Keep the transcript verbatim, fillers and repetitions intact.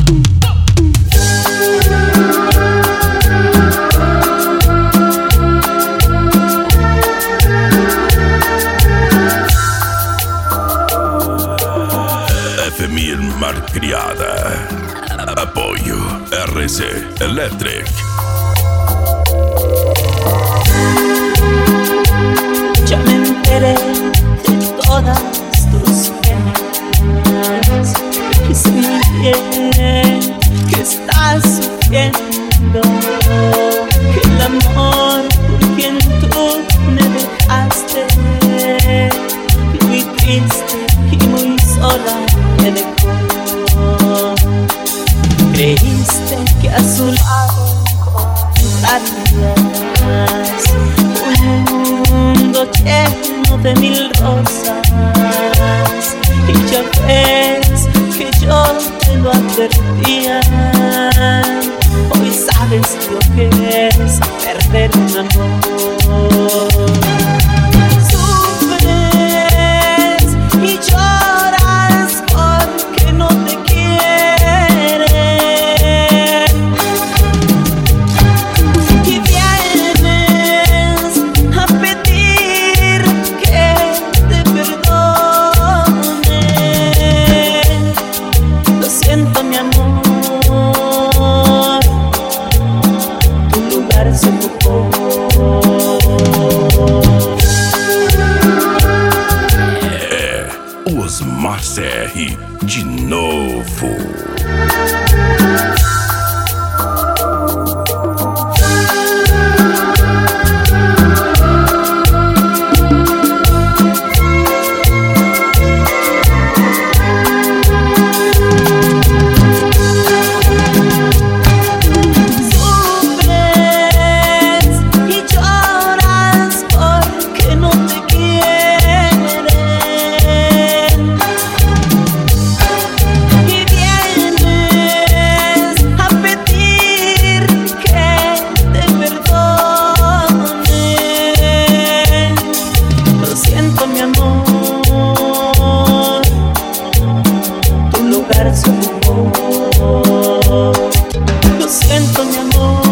Efemir Malcriada. Apoyo R C Electric. Ya me enteré de todas tus penas y sé muy bien que estás sufriendo, que el amor por quien tú me dejaste muy triste y muy sola me dejó. Creíste que a su lado encontrarías un mundo lleno de mil rosas, y ya ves que yo te lo advertía. Hoy sabes lo que es perder un amor. Sufres y lloras porque no te quieren, y vienes a pedir que te perdone. Lo siento, mi amor, tu lugar se ocupó. É, Osmar C R de novo. Mi amor, tu lugar se ocupó. Lo siento, mi amor.